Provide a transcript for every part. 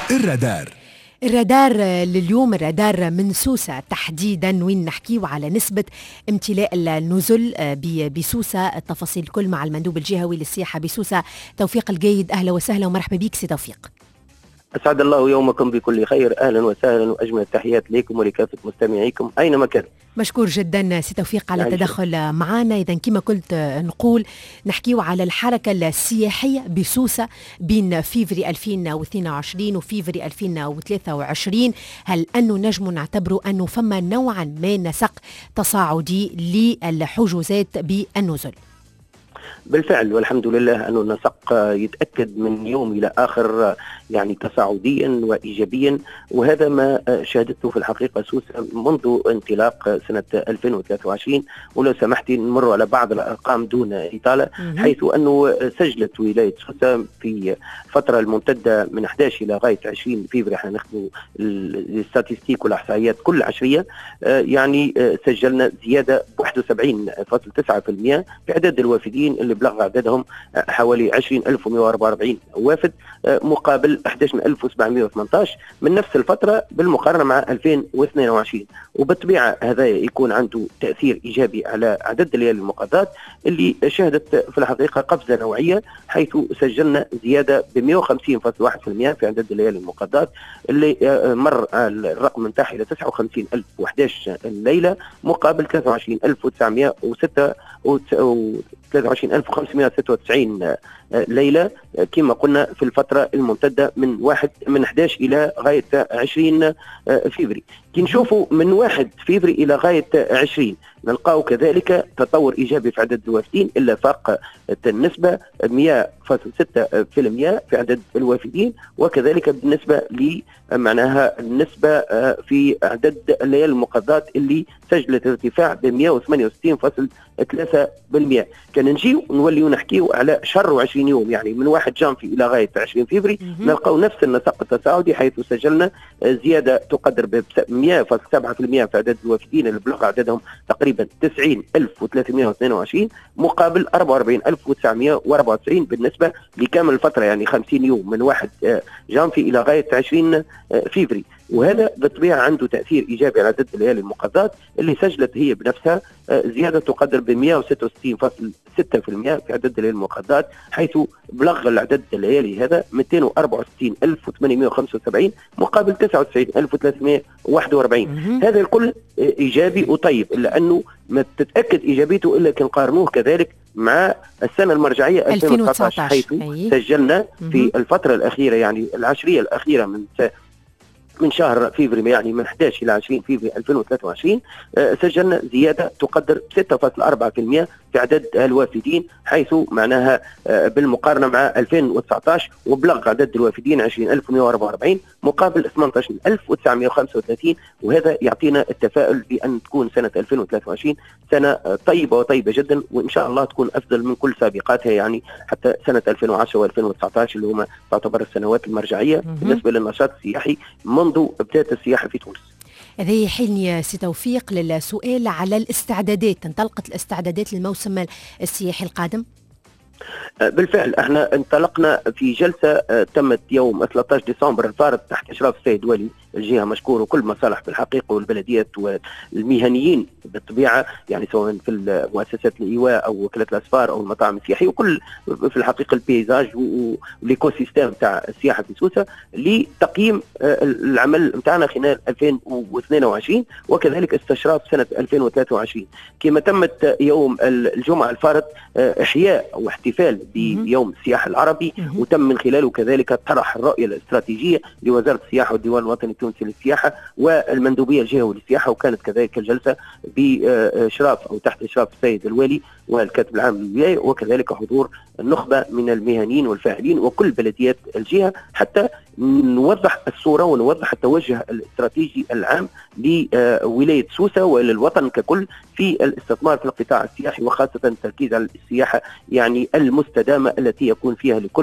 الرادار لليوم، الرادار من سوسة تحديدا، وين نحكيه على نسبة امتلاء النزل بسوسة. التفاصيل كل مع المندوب الجهوي للسياحة بسوسة توفيق القايد. أهلا وسهلا ومرحبا بك سي توفيق. أسعد الله يومكم بكل خير، أهلا وسهلا وأجمل التحيات لكم ولكافة مستمعيكم أينما كان. مشكور جدا سي توفيق على التدخل معنا. إذا كما قلت نقول نحكيه على الحركة السياحية بسوسة بين فيفري 2022 وفيفري 2023. هل أنه نجم نعتبره أنه فما نوعا ما نسق تصاعدي للحجوزات بالنزل؟ بالفعل والحمد لله أن النسق يتأكد من يوم إلى آخر يعني تصاعديا وإيجابيا، وهذا ما شهدته في الحقيقة سوسة منذ انطلاق سنة 2023. ولو سمحتي نمر على بعض الأرقام دون إطالة، حيث أنه سجلت ولاية سوسة في فترة الممتدة من 11 إلى غاية 20 فيفري، احنا ناخذ الستاتستيك والإحصائيات كل عشرية، يعني سجلنا زيادة 71.9% في عدد الوافدين اللي بلغ عددهم حوالي 20,144 وافد مقابل 11,718 من نفس الفترة بالمقارنة مع 2022. وبالطبيعة هذا يكون عنده تأثير إيجابي على عدد الليالي المقاضات اللي شهدت في الحقيقة قفزة نوعية، حيث سجلنا زيادة ب 150.1% في عدد الليالي المقاضات اللي مر الرقم نتاعها إلى 59,011 ليلة مقابل 23,596 ليلة كما قلنا في الفترة الممتدة من 11 إلى غاية 20 فيفري. كي نشوفوا من 1 فيفري إلى غاية 20 نلقاو كذلك تطور إيجابي في عدد الوافدين، إلا فاق النسبة 100.6% في عدد الوافدين، وكذلك بالنسبة معناها النسبة في عدد الليالي المقاضات اللي سجلت ارتفاع ب 168.3%. كان نجيو نوليو نحكيو على شهر 20 يوم، يعني من 1 جانفي إلى غاية 20 فيفري نلقاو نفس النسق التصاعدي، حيث سجلنا زيادة تقدر ب 100.7% في عدد الوافدين اللي بلغ عددهم تقريبا 90,322 مقابل 44,994 بالنسبة لكامل الفترة، يعني 50 يوم من 1 جانفي إلى غاية 20 فيفري. وهذا بالطبيعة عنده تأثير إيجابي على عدد الليالي المقاضات اللي سجلت هي بنفسها زيادة تقدر ب 166.6% في عدد الليالي المقاضات، حيث بلغ العدد الليالي هذا 264,875 مقابل 99,341. هذا الكل إيجابي وطيب، إلا أنه ما تتأكد إيجابيته إلا كي نقارنوه كذلك مع السنة المرجعية 2019، حيث سجلنا في الفترة الأخيرة يعني العشرية الأخيرة من شهر فيفري، يعني من 11 إلى 20 فيفري 2023 سجلنا زيادة تقدر 6.4% في عدد الوافدين، حيث معناها بالمقارنة مع 2019 وبلغ عدد الوافدين 20,144 مقابل 18,935. وهذا يعطينا التفاؤل بأن تكون سنة 2023 سنة طيبة وطيبة جدا، وإن شاء الله تكون أفضل من كل سابقاتها، يعني حتى سنة 2010 و2019 اللي هما تعتبر السنوات المرجعية بالنسبة للنشاط السياحي منذ بداية السياحة في تونس. هذا يحيلني سي توفيق للسؤال على الاستعدادات. انطلقت الاستعدادات للموسم السياحي القادم؟ بالفعل احنا انطلقنا في جلسة تمت يوم 13 ديسمبر الفارط تحت إشراف السيد والي الجهة مشكور، وكل مصالح في الحقيقة والبلديات والمهنيين بالطبيعة، يعني سواء في مؤسسات الإيواء أو وكالة الأسفار أو المطاعم السياحية وكل في الحقيقة البيزاج والإيكو سيستم تاع السياحة في سوسة، لتقييم العمل متاعنا خلال 2022 وكذلك استشراف سنة 2023. كما تمت يوم الجمعة الفارط إحياء أو احتفال بيوم السياحة العربي، وتم من خلاله كذلك طرح الرؤية الاستراتيجية لوزارة السياحة والديوان الوطني التونسي للسياحة والمندوبية الجهوية للسياحة، وكانت كذلك الجلسة بإشراف أو تحت إشراف السيد الوالي والكاتب العام للولاية، وكذلك حضور النخبة من المهنيين والفاعلين وكل بلديات الجهة، حتى نوضح الصورة ونوضح التوجه الاستراتيجي العام لولاية سوسة وللوطن ككل في الاستثمار في القطاع السياحي، وخاصة التركيز على السياحة يعني المستدامة التي يكون فيها لكل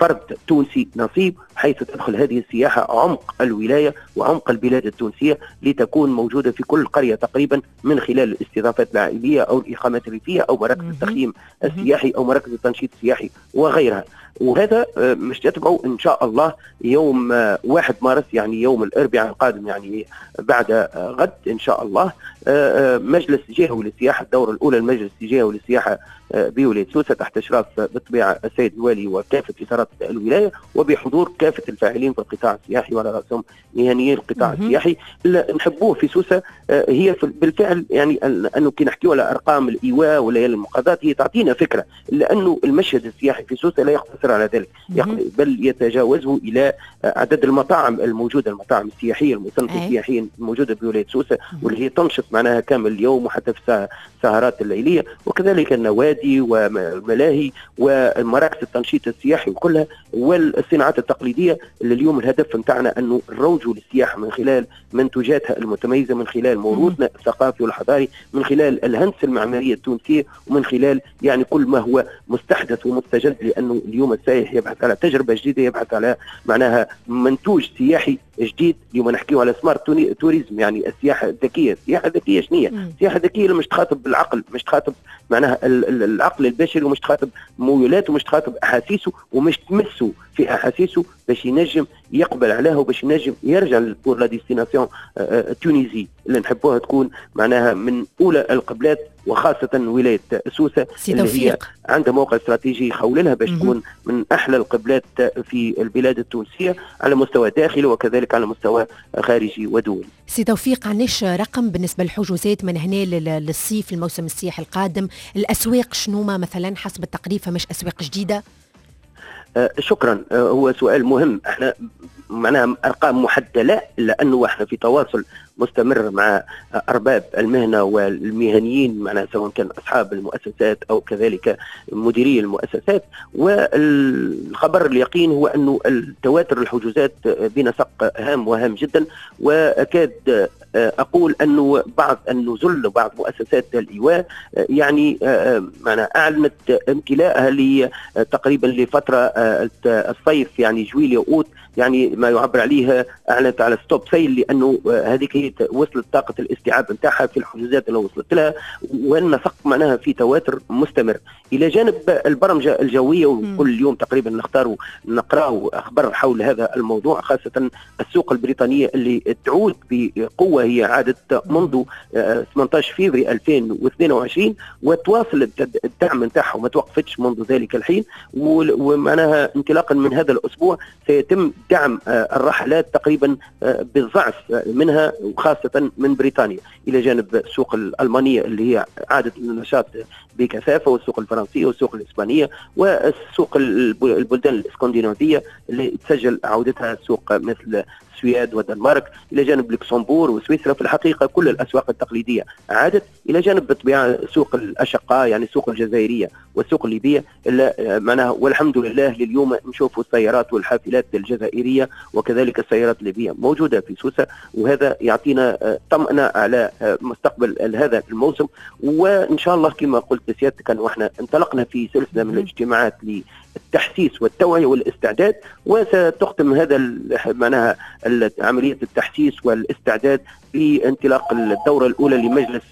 فرد تونسي نصيب، حيث تدخل هذه السياحة عمق الولاية وعمق البلاد التونسية لتكون موجودة في كل قرية تقريبا، من خلال الاستضافات العائلية أو الإقامات الريفية أو مراكز التخييم السياحي أو مراكز التنشيط السياحي وغيرها. وهذا مش تتبعه إن شاء الله يوم 1 مارس، يعني يوم الأربعاء القادم، يعني بعد غد إن شاء الله، مجلس جهوي للسياحة، الدورة الأولى المجلس الجهوي للسياحة بولاية سوسة تحت إشراف بالطبيعة السيد الوالي وكافة إدارات الولاية، وبحضور كافة الفاعلين في القطاع السياحي وعلى رأسهم مهنيين القطاع السياحي. اللي نحبوه في سوسة هي بالفعل، يعني أنه كي نحكيو على أرقام الإيواء وليالي المقاضاة هي تعطينا فكرة، لأنه المشهد السياحي في سوسة لا يقتصر على ذلك، بل يتجاوزه إلى عدد المطاعم الموجودة، المطاعم السياحية المصنفة السياحية الموجودة بولاية سوسة، واللي هي تنشط معناها كامل اليوم وحتى في السهرات الليلية، وكذلك النوادي والملاهي ومراكز التنشيط السياحي وكلها، والصناعات التقليدية اللي اليوم الهدف نتاعنا أنه نروجوا للسياحة من خلال منتوجاتها المتميزة، من خلال موروثنا الثقافي والحضاري، من خلال الهندسة المعمارية التونسية، ومن خلال يعني كل ما هو مستحدث ومستجد، لأنه اليوم السائح يبحث على تجربة جديدة، يبحث على معناها منتوج سياحي جديد. اليوم نحكيه على سمارت توريزم، يعني السياحة الذكية. السياحة الذكية شنو هي؟ السياحة الذكية اللي مش تخاطب بالعقل، مش تخاطب معناها العقل البشري، ومش تخاطب ميولاته، ومش تخاطب أحاسيسه، ومش تمسه في أحاسيسه باش ينجم يقبل عليها، وباش ينجم يرجع لبور لا ديستيناسيون تونيزي اللي نحبوها تكون معناها من أولى القبلات، وخاصة ولاية سوسة اللي هي عندها موقع استراتيجي يخول لها باش تكون من أحلى القبلات في البلاد التونسية على مستوى داخلي وكذلك على مستوى خارجي ودولي. سي توفيق، عناش رقم بالنسبة للحجوزات من هنا للصيف الموسم السياحي القادم؟ الأسواق شنو مثلا حسب التقريب، فمش أسواق جديدة؟ شكرا. هو سؤال مهم. احنا معناها ارقام محدده لا، لانه احنا في تواصل مستمر مع ارباب المهنه والمهنيين، معناها سواء كان اصحاب المؤسسات او كذلك مديري المؤسسات، والخبر اليقين هو انه التواتر الحجوزات بنسق هام وهام جدا، واكاد اقول انه بعض النزل وبعض مؤسسات الايواء يعني معناها اعلنت امتلاءها تقريبا لفتره الصيف، يعني جويليا اوت، يعني ما يعبر عليها اعلنت على ستوب سيل، لانه هذيك هي وصلت طاقه الاستيعاب نتاعها في الحجوزات اللي وصلت لها، والنسق معناها في تواتر مستمر. الى جانب البرمجه الجويه، وكل يوم تقريبا نقراه اخبار حول هذا الموضوع، خاصه السوق البريطانيه اللي تعود بقوه، هي عادت منذ 18 فبراير 2022 وتواصل الدعم نتاعها وما توقفتش منذ ذلك الحين، ومعناها انطلاقا من هذا الاسبوع سيتم دعم الرحلات تقريبا بالضعف منها، وخاصة من بريطانيا، إلى جانب السوق الألمانية اللي هي عادت النشاط بكثافة، والسوق الفرنسية والسوق الإسبانية والسوق البلدان الإسكندنافية اللي تسجل عودتها سوق مثل السويد والدنمارك، إلى جانب لوكسمبور وسويسرا. في الحقيقة كل الأسواق التقليدية عادت، إلى جانب بالطبيعة سوق الأشقاء، يعني السوق الجزائرية والسوق الليبية معناها، والحمد لله لليوم نشوف السيارات والحافلات الجزائرية وكذلك السيارات الليبية موجودة في سوسة، وهذا يعطينا طمأنة على مستقبل هذا الموسم. وإن شاء الله كما قلت سيادتك أنه احنا انطلقنا في سلسلة من الاجتماعات التحسيس والتوعية والاستعداد، وستختم هذا معناها عملية التحسيس والاستعداد بانطلاق الدورة الأولى لمجلس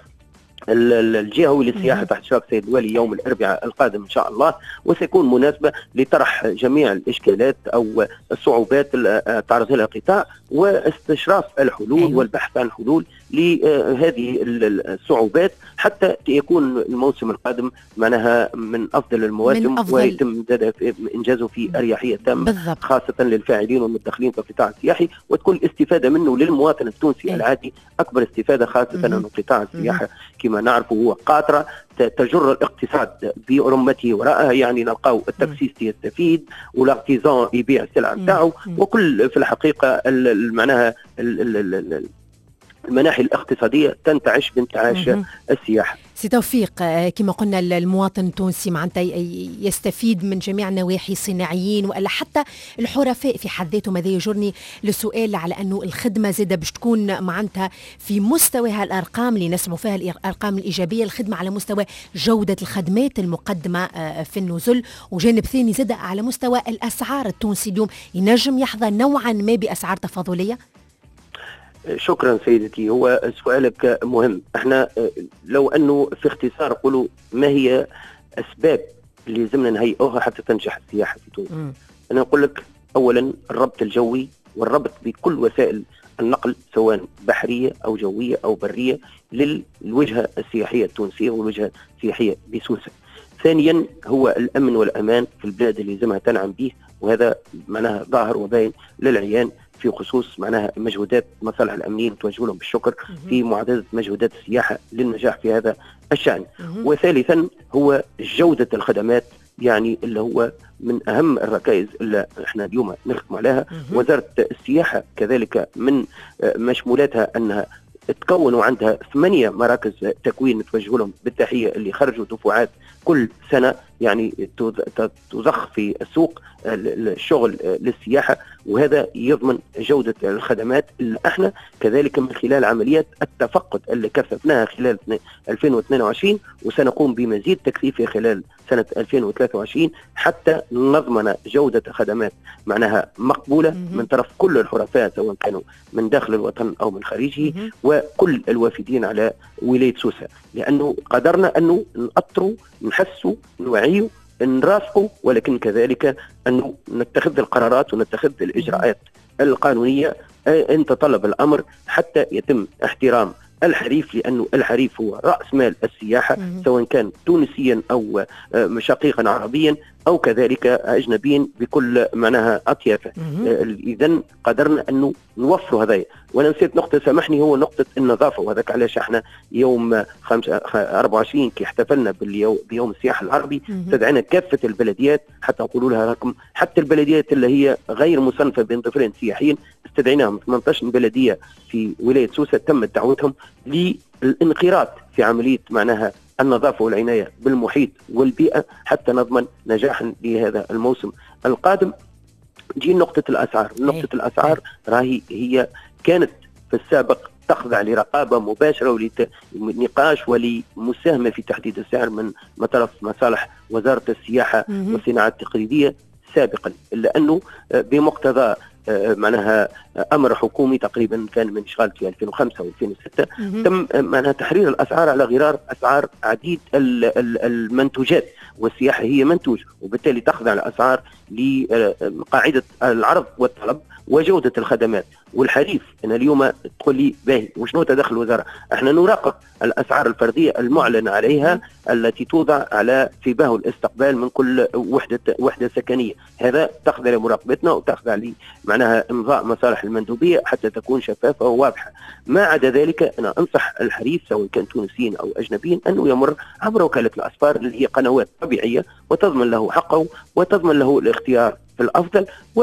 الجهوي للسياحة تحت إشراف السيد الوالي يوم الأربعاء القادم إن شاء الله، وسيكون مناسبة لطرح جميع الإشكالات أو الصعوبات اللي تعرض لها القطاع، واستشراف الحلول والبحث عن حلول لهذه الصعوبات، حتى يكون الموسم القادم معناها من أفضل المواسم، ويتم إنجازه في أريحية تامة، خاصة للفاعلين والمدخلين في القطاع السياحي، وتكون الاستفادة منه للمواطن التونسي العادي أكبر استفادة، خاصة أن قطاع السياحة كما نعرف هو قاطرة تجر الاقتصاد برمته وراءها، يعني نلقاو التاكسيست يستفيد والارتيزان يبيع السلعة نتاعو، وكل في الحقيقة معناها المناحي الاقتصادية تنتعش بانتعاش السياحة. سي توفيق، كما قلنا المواطن التونسي معناتها يستفيد من جميع النواحي، صناعيين ولا حتى الحرفاء في حد ذاتهم. هذا يجرني لسؤال على أنه الخدمة زادة باش تكون معناتها في مستوى هالأرقام اللي نسمعوا فيها، الأرقام الإيجابية، الخدمة على مستوى جودة الخدمات المقدمة في النزل، وجانب ثاني زادة على مستوى الأسعار. التونسي اليوم ينجم يحظى نوعا ما بأسعار تفاضلية؟ شكرا سيدتي، هو سؤالك مهم. احنا لو انه في اختصار قولوا ما هي اسباب اللي لازمنا نهيئوها حتى تنجح السياحه في تونس. انا نقول لك اولا الربط الجوي والربط بكل وسائل النقل سواء بحريه او جويه او بريه للوجهه السياحيه التونسيه والوجهه السياحيه بسوسه. ثانيا هو الامن والامان في البلاد اللي لازمها تنعم به، وهذا معناها ظاهر وباين للعيان في خصوص معناها مجهودات المصالح الأمنية نتوجه لهم بالشكر في معادلة مجهودات السياحة للنجاح في هذا الشأن. وثالثا هو جودة الخدمات، يعني اللي هو من أهم الركائز اللي احنا اليوم نخدم عليها. وزارة السياحة كذلك من مشمولاتها أنها تكونوا عندها 8 مراكز تكوين نتوجه لهم بالتحية اللي خرجوا دفعات كل سنة، يعني تضخ في السوق الشغل للسياحة، وهذا يضمن جودة الخدمات اللي احنا كذلك من خلال عمليات التفقد اللي كثفناها خلال 2022 وسنقوم بمزيد تكثيفها خلال سنة 2023 حتى نضمن جودة خدمات معناها مقبولة من طرف كل الحرفاء سواء كانوا من داخل الوطن أو من خارجه وكل الوافدين على ولاية سوسة، لأنه قدرنا أنه نأطروا نحسوا نوعيوا نرافقوا، ولكن كذلك أنه نتخذ القرارات ونتخذ الإجراءات القانونية إن تطلب الأمر حتى يتم احترام الحريف، لأنه الحريف هو رأس مال السياحة سواء كان تونسيا أو شقيقا عربيا أو كذلك أجنبيا بكل معناها أطيافه. إذن قدرنا أنه نوفر هذا. وأنا نسيت نقطة سامحني، هو نقطة النظافة، وهذاك علاش احنا يوم 24 كي احتفلنا بيوم السياحة العربي استدعينا كافة البلديات حتى نقولوا لها لكم حتى البلديات اللي هي غير مصنفة بين ضفرين سياحيين استدعيناهم 18 بلدية في ولاية سوسة تم دعوتهم للانخراط في عملية معناها النظافة والعناية بالمحيط والبيئة حتى نضمن نجاحا لهذا الموسم القادم. جي نقطة الأسعار. نقطة الأسعار راهي هي كانت في السابق تخضع لرقابة مباشرة ولنقاش ولمساهمة في تحديد السعر من طرف مصالح وزارة السياحة والصناعات التقليدية سابقا، إلا أنه بمقتضى معناها أمر حكومي تقريبا كان من شغال في 2005 و2006 تم معناها تحرير الأسعار على غرار أسعار عديد المنتوجات، والسياحة هي منتوج وبالتالي تخضع الأسعار لقاعدة العرض والطلب وجودة الخدمات. والحريف أنا اليوم تقول لي باهي وشنو تدخل الوزارة؟ احنا نراقب الأسعار الفردية المعلن عليها التي توضع على في باهو الاستقبال من كل وحدة سكنية، هذا تخضع لمراقبتنا وتخضع لي معناها إمضاء مصالح المندوبية حتى تكون شفافة وواضحة. ما عدا ذلك أنا أنصح الحريف سواء كان تونسيين أو أجنبيين أنه يمر عبر وكالة الأسفار اللي هي قنوات طبيعية وتضمن له حقه وتضمن له الاختيار في الأفضل.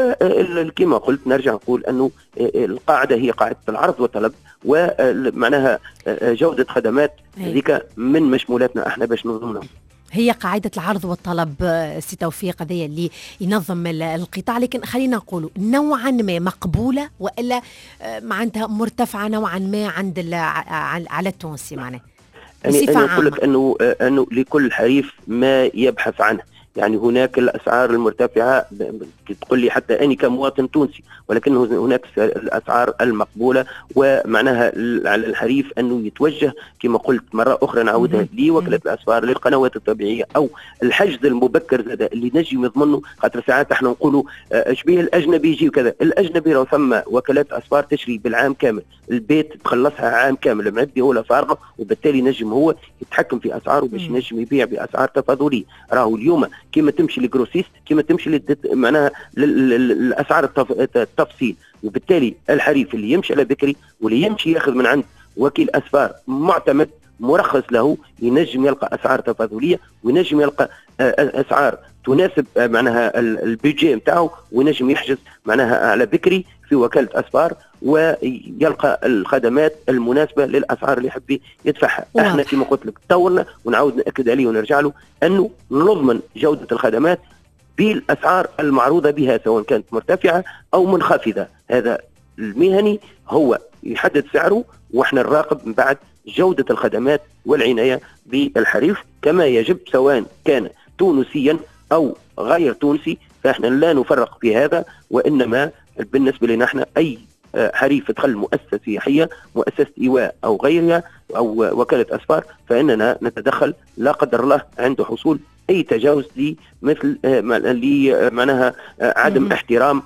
وكما قلت نرجع نقول أنه القاعدة هي قاعدة العرض والطلب، ومعناها جودة خدمات ذيك من مشمولاتنا احنا باش ننظمنا. هي قاعدة العرض والطلب سي توفيق هذه اللي ينظم القطاع، لكن خلينا نقول نوعا ما مقبولة وإلا معناتها مرتفعة نوعا ما عند على التونسي معناه يعني أنا أقول لك أنه لكل حريف ما يبحث عنه. يعني هناك الأسعار المرتفعة تقول لي حتى أنا كمواطن تونسي، ولكن هناك الأسعار المقبولة، ومعناها على الحريف أنه يتوجه كما قلت مرة أخرى نعودها لوكالة الأسفار للقنوات الطبيعية أو الحجز المبكر اللي نجي يضمنه. خاطر ساعات احنا نقولوا شبيه الأجنبي يجي وكذا، الأجنبي لو ثم وكالات أسفار تشري بالعام كامل البيت تخلصها عام كامل معدي هو فارغة، وبالتالي نجم هو يتحكم في أسعاره باش نجم يبيع بأسعار تفاضلية. راهو اليوم كما تمشي للجروسيست كما تمشي معناها الأسعار التفصيل، وبالتالي الحريف اللي يمشي على بكري واللي يمشي ياخذ من عند وكيل أسفار معتمد مرخص له ينجم يلقى أسعار تفاضلية وينجم يلقى أسعار تناسب معناها البيجي نتاعو، وينجم يحجز معناها على بكري في وكالة أسفار ويلقى الخدمات المناسبة للأسعار اللي يحب يدفعها. احنا كما قلت لك دورنا ونعود نأكد عليه ونرجع له أنه نضمن جودة الخدمات بالأسعار المعروضة بها سواء كانت مرتفعة أو منخفضة. هذا المهني هو يحدد سعره، واحنا نراقب من بعد جودة الخدمات والعناية بالحريف كما يجب سواء كان تونسيا أو غير تونسي. فاحنا لا نفرق في هذا، وإنما بالنسبة لنا احنا أي حريف يدخل مؤسسة سياحية، مؤسسة إيواء أو غيرها أو وكالة أسفار، فإننا نتدخل لا قدر الله عند حصول أي تجاوز مثل معناها عدم احترام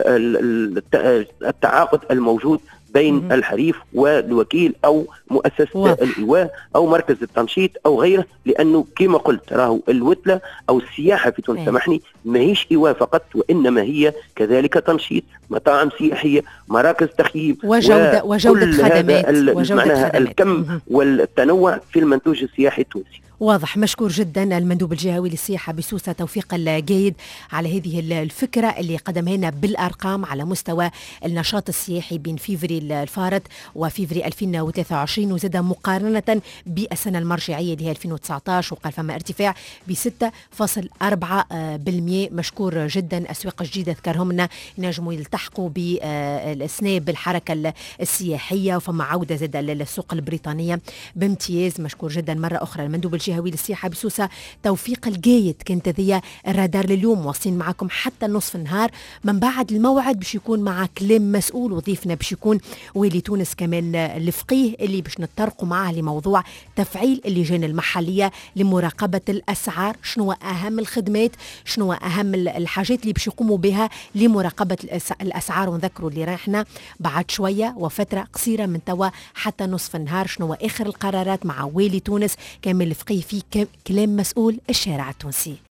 التعاقد الموجود بين الحريف والوكيل أو مؤسسة الإيواء أو مركز التنشيط أو غيره. لأنه كما قلت راهو الوتلة أو السياحة في تونس سامحني ماهيش إيواء فقط، وإنما هي كذلك تنشيط، مطاعم سياحية، مراكز تخييم، وجودة خدمات، معناها الكم والتنوع في المنتوج السياحي التونسي. واضح. مشكور جدا المندوب الجهوي للسياحة بسوسة توفيق الجيد على هذه الفكرة اللي قدمها لنا بالأرقام على مستوى النشاط السياحي بين فيفري الفارط وفيفري 2023، وزاد مقارنة بالسنة المرجعية اللي هي 2019 وقال فما ارتفاع ب 6.4%. مشكور جدا. أسواق جديدة ذكرهم لنا ينجموا يلتحقوا بالسناب بالحركة السياحية، وفما عودة زاد للسوق البريطانية بامتياز. مشكور جدا مرة أخرى المندوب الجهوي للسياحة بسوسة توفيق الجيد. كانت هذه الرادار لليوم، واصلين معكم حتى نصف النهار. من بعد الموعد باش يكون مع كلام مسؤول، وضيفنا باش يكون ويلي تونس كمان الفقيه اللي باش نتطرقوا معاه لموضوع تفعيل اللجان المحلية لمراقبة الأسعار. شنو أهم الخدمات، شنو أهم الحاجات اللي باش يقوموا بها لمراقبة الأسعار. ونذكروا اللي راحنا بعد شوية وفترة قصيرة من توا حتى نصف النهار شنو آخر القرارات مع ويلي تونس كامل الفقيه في كلام مسؤول الشارع التونسي.